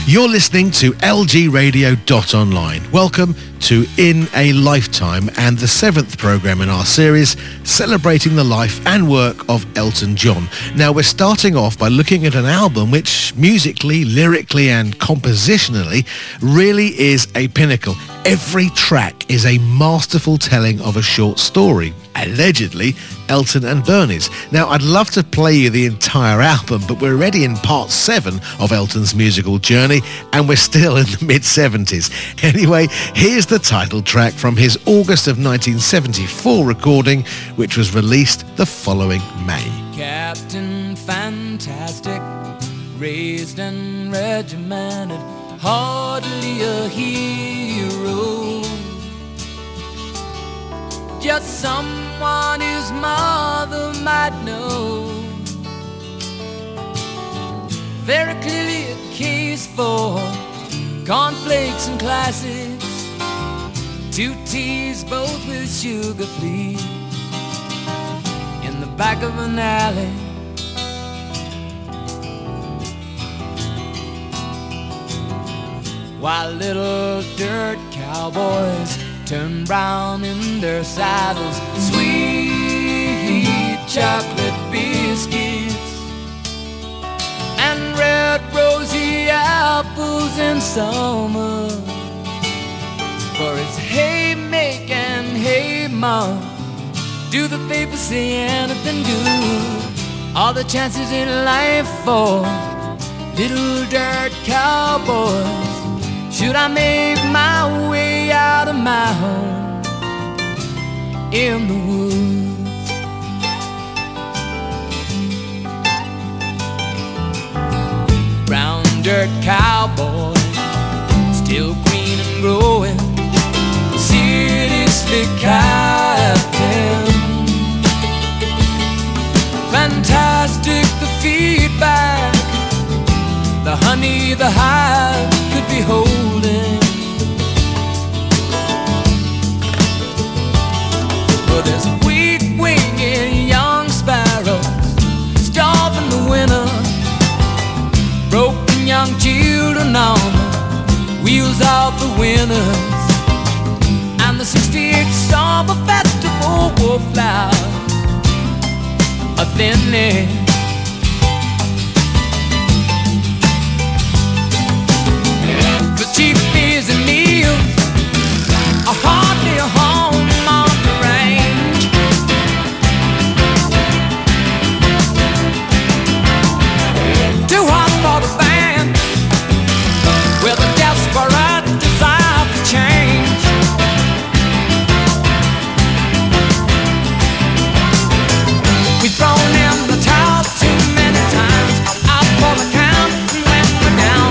You're listening to lgradio.online. Welcome to In a Lifetime and the 7th programme in our series celebrating the life and work of Elton John. Now we're starting off by looking at an album which musically, lyrically and compositionally really is a pinnacle. Every track is a masterful telling of a short story, allegedly Elton and Bernie's. Now I'd love to play you the entire album, but we're already in part 7 of Elton's musical journey and we're still in the mid-70s. Anyway, here's the title track from his August of 1974 recording, which was released the following May. Captain Fantastic, raised and regimented, hardly a hero, just someone his mother might know. Very clearly a case for cornflakes and classics, 2 teas both with sugar, please, in the back of an alley. While little dirt cowboys turn brown in their saddles, sweet chocolate biscuits and red rosy apples in summer. For it's hey make and hey mom, do the papers say anything good? All the chances in life for little dirt cowboys. Should I make my way out of my home in the woods? Brown dirt cowboy, still green and growing, city slick captain. Fantastic the feedback, the honey the hive could be holding. But there's weak-winged young sparrows starving the winter, broken young children on the wheels of the winners, and the 68 summer festival wallflowers are thinning. Cheap beers and meals are hardly a home on the range. Too hot for the band with a desperate desire for change. We've thrown in the towel too many times, out for the count, and when we're down,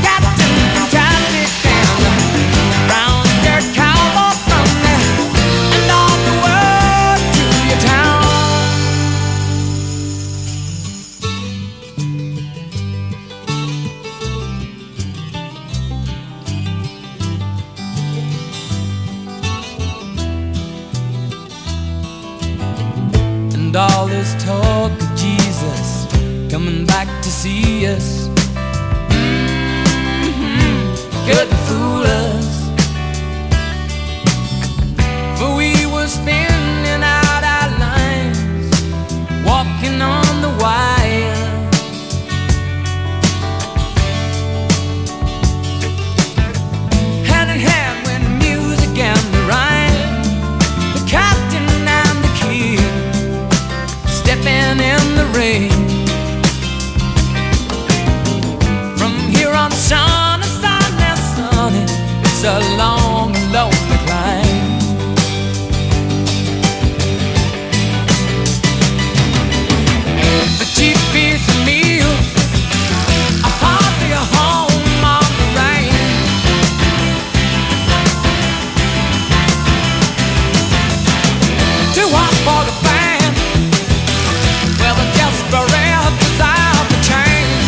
and all this talk of Jesus coming back to see us, couldn't fool us, for we were spinning out our lines, walking on the wire. Hand in hand with music and the rhyme, the captain and the kid stepping in the rain. From here on, sunny, sunny, sunny, it's a long, lonely climb. The cheap beers and meals are hardly a home on the range. Too hot for the band with a desperate desire for change.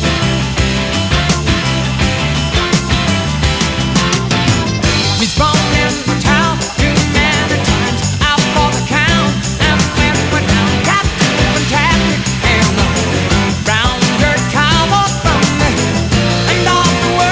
We've thrown in the towel too many times, out for the count, and when we're down, Captain Fantastic and the brown dirt cowboy from me, and all the world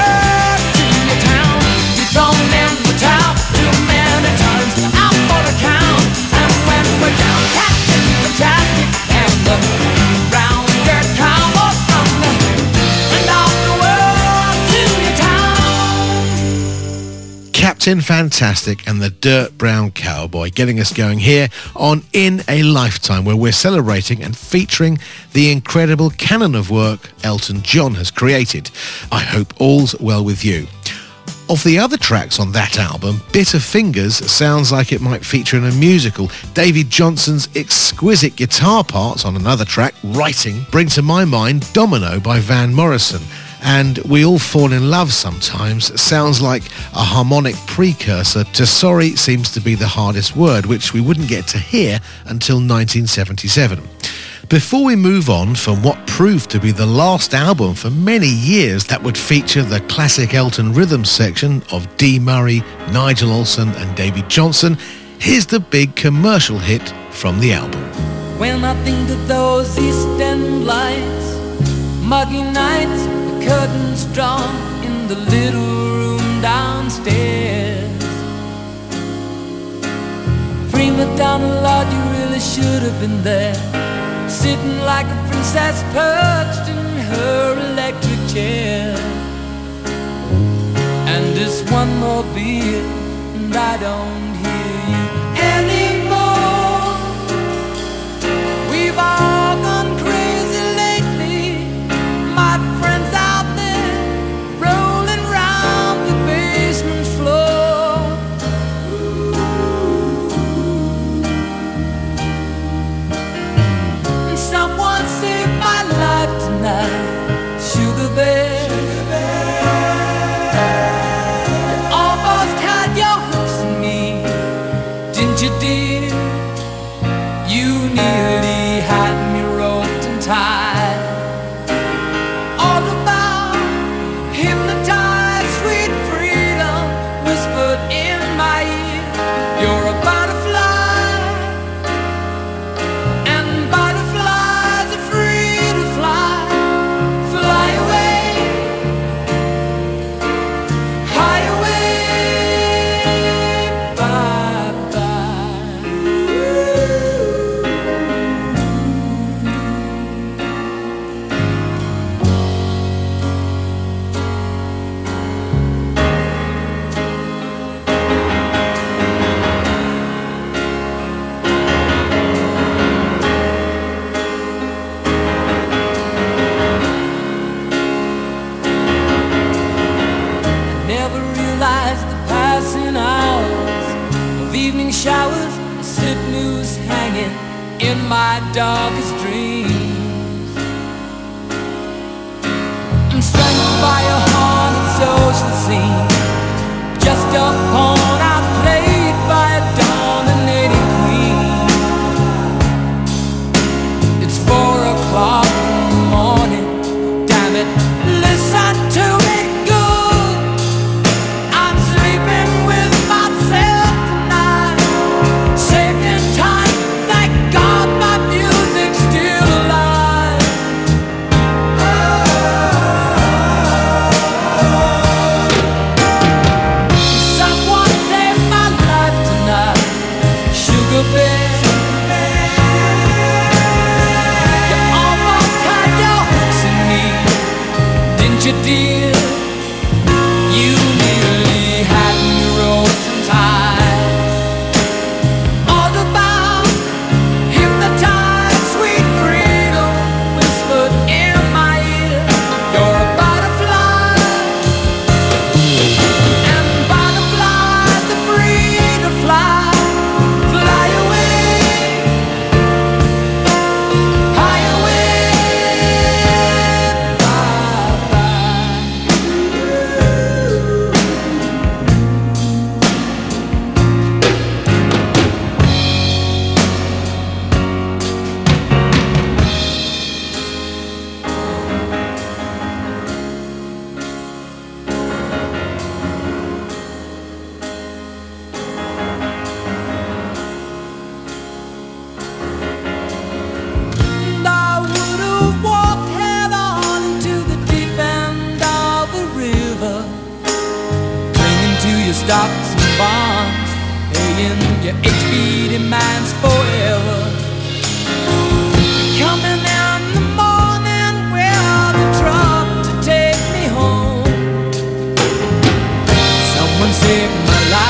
Martin Fantastic and the Dirt Brown Cowboy, getting us going here on In a Lifetime, where we're celebrating and featuring the incredible canon of work Elton John has created. I hope all's well with you. Of the other tracks on that album, Bitter Fingers sounds like it might feature in a musical. David Johnson's exquisite guitar parts on another track, Writing, bring to my mind Domino by Van Morrison. And We All Fall in Love Sometimes sounds like a harmonic precursor to Sorry Seems to Be the Hardest Word, which we wouldn't get to hear until 1977. Before we move on from what proved to be the last album for many years that would feature the classic Elton rhythm section of Dee Murray, Nigel Olsson and David Johnson, here's the big commercial hit from the album. When I think of those East End lights, muggy nights, the curtains drawn in the little room downstairs. Prima Donna, Lord, you really should have been there, sitting like a princess perched in her electric chair. And just one more beer and I don't hear you anymore. We've all gone crazy lately, my friends out there rolling round the basement floor. And someone saved my life tonight, Sugar Bear. You almost had your hooks in me, didn't you, dear? You nearly had me roped and tied. All about hypnotized, sweet freedom whispered in my ear. You're a butterfly, and butterflies are free to fly. Fly away, high away, bye-bye. Never realized the passing hours of evening showers, and slip noose hanging in my darkest dreams. I'm strangled by a haunted social scene, just a pawn outplayed by a dominating queen. It's 4 o'clock in the morning, damn it, listen to me good. I'm sleeping with myself tonight, saving time, thank God my music's still alive. Someone saved my life tonight, Sugar Bear. You almost had your hooks in me, didn't you, dear? You nearly had me roped and tied. All about hypnotized, sweet freedom whispered in my ear. You're a butterfly, and butterflies are free to fly. Fly away, high away, bye-bye. And I would have walked head on into the deep end of the river, clinging to your stocks and bonds, paying your HB demands forever. Coming in the morning with a truck to take me home. Someone saved my life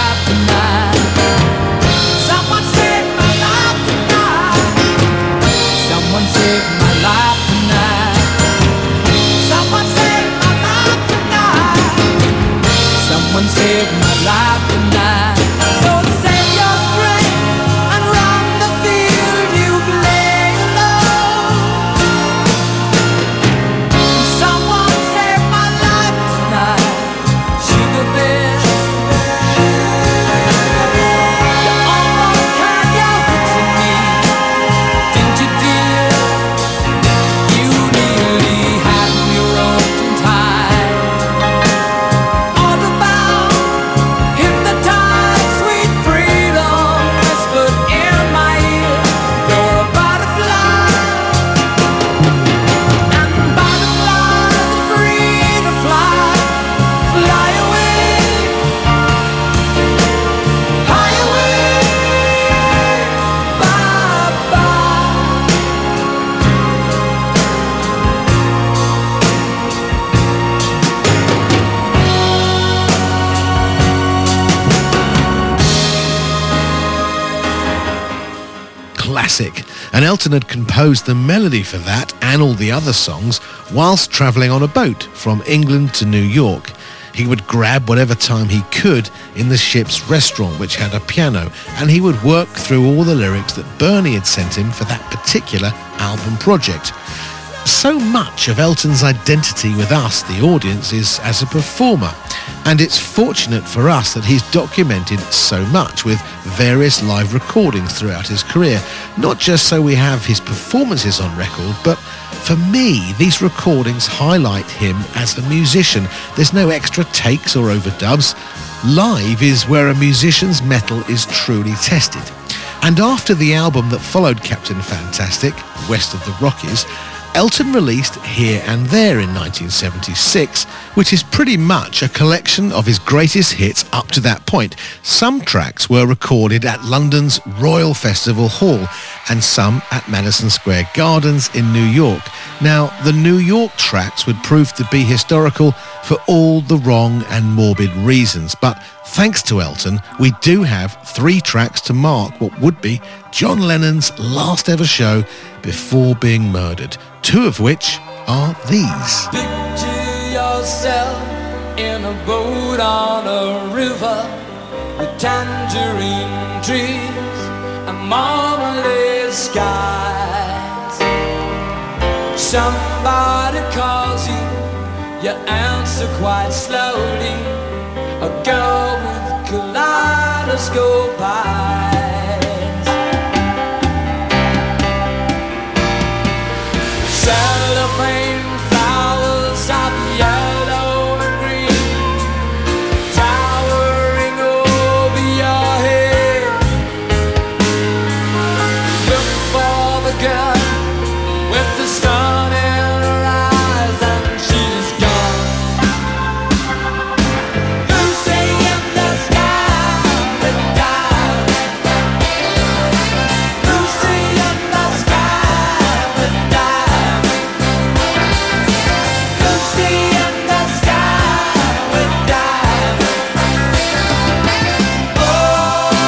classic, and Elton had composed the melody for that and all the other songs whilst travelling on a boat from England to New York. He would grab whatever time he could in the ship's restaurant, which had a piano, and he would work through all the lyrics that Bernie had sent him for that particular album project. So much of Elton's identity with us, the audience, is as a performer, and it's fortunate for us that he's documented so much with various live recordings throughout his career, not just so we have his performances on record, but for me, these recordings highlight him as a musician. There's no extra takes or overdubs. Live is where a musician's mettle is truly tested. And after the album that followed Captain Fantastic, West of the Rockies, Elton released Here and There in 1976, which is pretty much a collection of his greatest hits up to that point. Some tracks were recorded at London's Royal Festival Hall and some at Madison Square Gardens in New York. Now, the New York tracks would prove to be historical for all the wrong and morbid reasons, but thanks to Elton, we do have 3 tracks to mark what would be John Lennon's last ever show before being murdered, 2 of which are these. Picture yourself in a boat on a river with tangerine trees and marmalade skies. Somebody calls you, you answer quite slowly. A girl with kaleidoscope eyes. Cellophane flowers of yellow and green, towering over your head. Look for the girl with the sun in her eyes, and she's gone. Lucy in the sky with diamonds. Lucy in the sky with diamonds. Lucy in the sky with diamonds. Oh,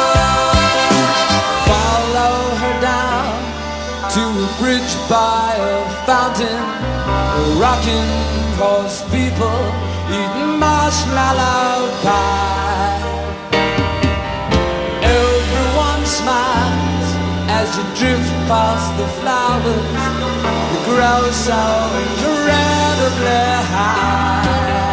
follow her down to a bridge by a fountain, rocking horse people eating marshmallow pie. Everyone smiles as you drift past the flowers that grow so incredibly high.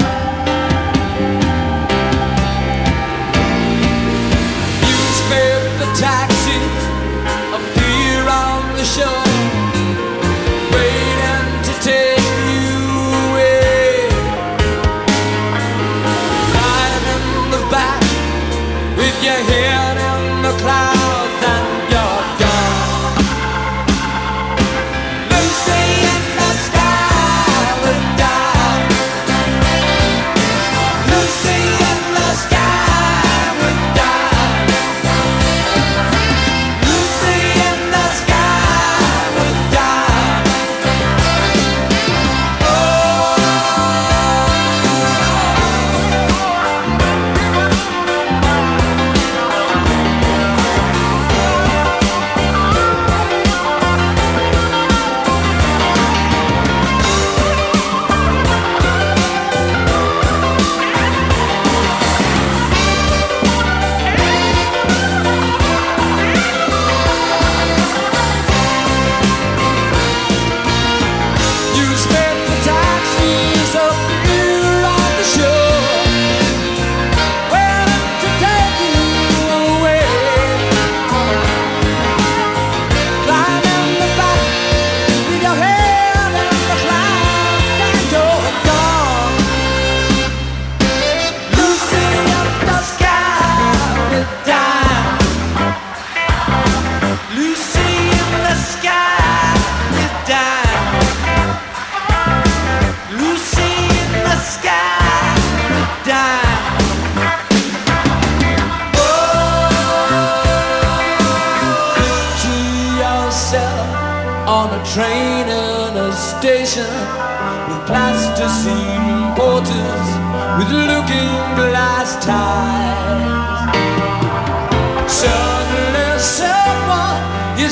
Newspaper taxis appear on the shore, waiting to take you away. Lying in the back with your head in the clouds and you're gone. Lucy in the sky with diamonds. Lucy in the sky with diamonds. Lucy in the sky with diamonds. Newspaper taxis appear on the shore, waiting to take you away. Climb in the back with your head in the clouds and you're gone. Lucy in the sky with diamonds. Lucy in the sky with diamonds. Lucy in the sky with diamonds. Picture yourself on a train in a station with plasticine porters with looking glass ties. Suddenly someone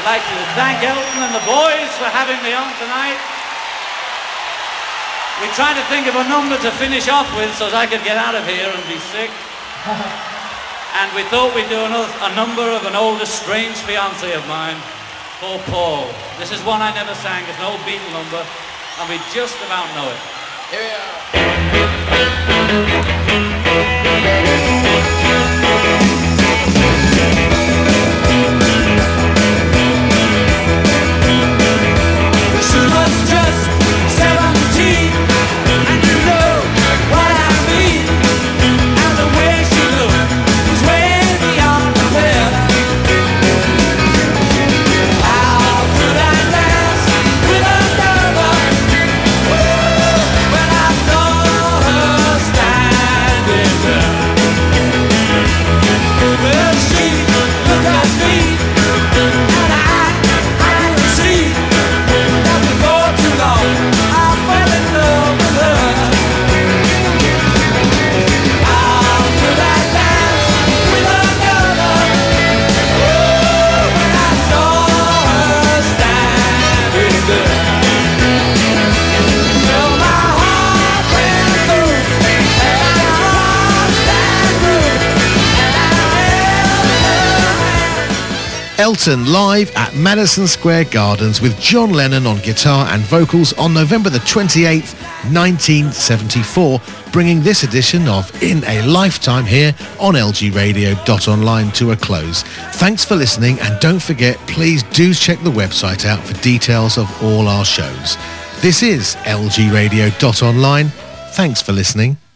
I'd like to thank Elton and the boys for having me on tonight. We tried to think of a number to finish off with so that I could get out of here and be sick. And we thought we'd do a number of an old estranged fiancé of mine, called Paul. This is one I never sang. It's an old Beatle number, and we just about know it. Here we are. She was just 17, and you know what I mean. And the way she looked was way beyond compare. How could I dance with another when I saw her standing there? Well, she looked at me, and I could see that before too long I fell in love with her. How could I dance with another when I saw her standing there? Well, my heart went through, and my heart stand through, and I held her hand. Elton live at Madison Square Gardens with John Lennon on guitar and vocals on November the 28th, 1974, bringing this edition of In a Lifetime here on lgradio.online to a close. Thanks for listening, and don't forget, please do check the website out for details of all our shows. This is lgradio.online. Thanks for listening.